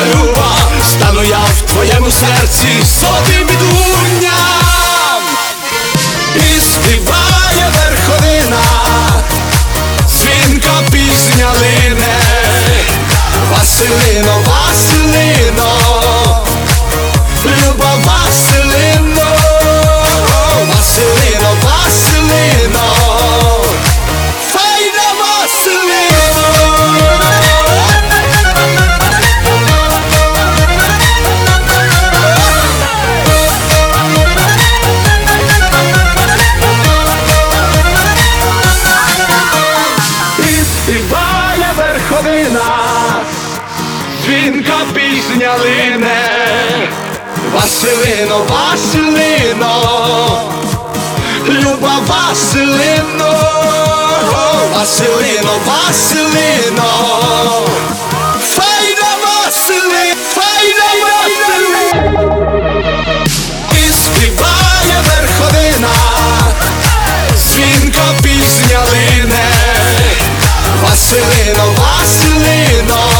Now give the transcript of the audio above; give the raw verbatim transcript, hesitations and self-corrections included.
люба, стану я в твоєму серці золотим відлунням. І співає верховина, дзвінка пісня лине. Василино, Василино, люба Василино, Василино, Василино, файна Василино. І співає верховина, дзвінка пісня лине. Василино, Василино, люба Василино, Василино, Василино, файна Василино, файна Василино. І співає верховина, дзвінка пісня лине. Василино, Василино,